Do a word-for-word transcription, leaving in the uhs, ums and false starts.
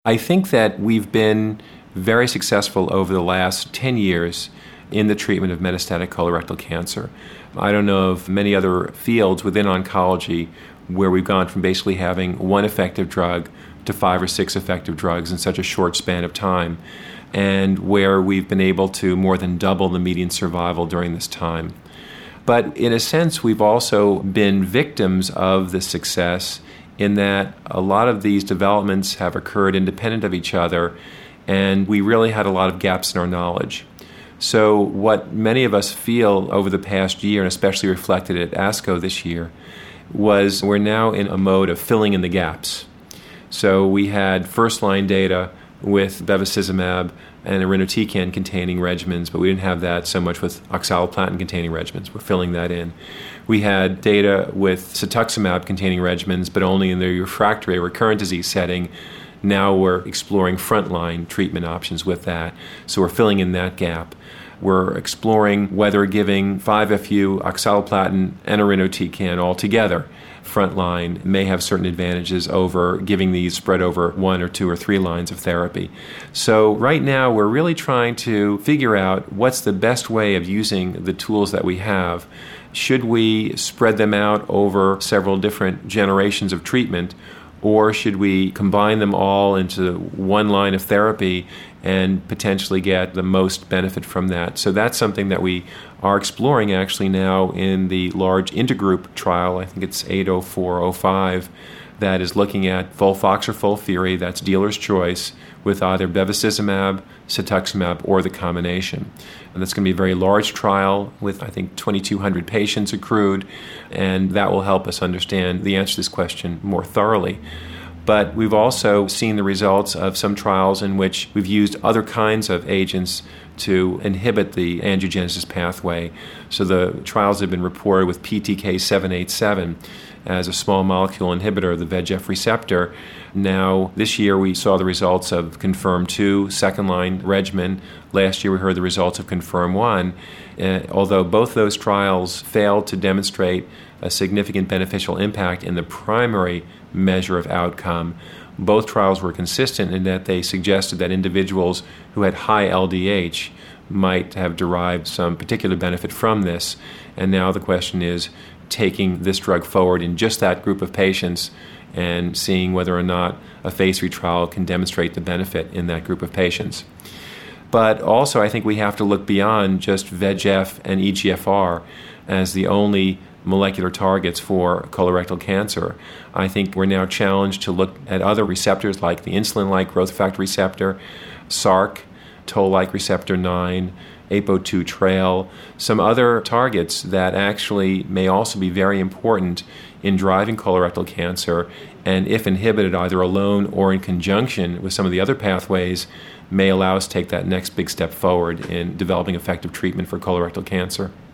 I think that we've been very successful over the last ten years in the treatment of metastatic colorectal cancer. I don't know of many other fields within oncology where we've gone from basically having one effective drug to five or six effective drugs in such a short span of time, and where we've been able to more than double the median survival during this time. But in a sense, we've also been victims of this success in that a lot of these developments have occurred independent of each other, and we really had a lot of gaps in our knowledge. So what many of us feel over the past year, and especially reflected at ASCO this year, was we're now in a mode of filling in the gaps. So we had first-line data with bevacizumab and irinotecan-containing regimens, but we didn't have that so much with oxaliplatin-containing regimens. We're filling that in. We had data with cetuximab-containing regimens, but only in the refractory recurrent disease setting. Now we're exploring frontline treatment options with that, so we're filling in that gap. We're exploring whether giving five F U, oxaliplatin, and irinotecan all together frontline may have certain advantages over giving these spread over one or two or three lines of therapy. So right now we're really trying to figure out what's the best way of using the tools that we have. Should we spread them out over several different generations of treatment, or should we combine them all into one line of therapy and potentially get the most benefit from that? So that's something that we are exploring actually now in the large intergroup trial. I think it's eight oh four oh five, that is looking at FOLFOX or FOLFIRI, that's dealer's choice, with either bevacizumab, cetuximab, or the combination. And that's going to be a very large trial with, I think, twenty-two hundred patients accrued, and that will help us understand the answer to this question more thoroughly. But we've also seen the results of some trials in which we've used other kinds of agents to inhibit the angiogenesis pathway. So the trials have been reported with P T K seven eighty-seven as a small molecule inhibitor of the V E G F receptor. Now, this year we saw the results of CONFIRM two, second-line regimen. Last year we heard the results of CONFIRM one. Uh, although both those trials failed to demonstrate a significant beneficial impact in the primary measure of outcome, both trials were consistent in that they suggested that individuals who had high L D H might have derived some particular benefit from this. And now the question is taking this drug forward in just that group of patients and seeing whether or not a phase three trial can demonstrate the benefit in that group of patients. But also I think we have to look beyond just V E G F and E G F R as the only molecular targets for colorectal cancer. I think we're now challenged to look at other receptors like the insulin-like growth factor receptor, S A R C, Toll-like receptor nine, A P O two trail, some other targets that actually may also be very important in driving colorectal cancer, and if inhibited either alone or in conjunction with some of the other pathways, may allow us to take that next big step forward in developing effective treatment for colorectal cancer.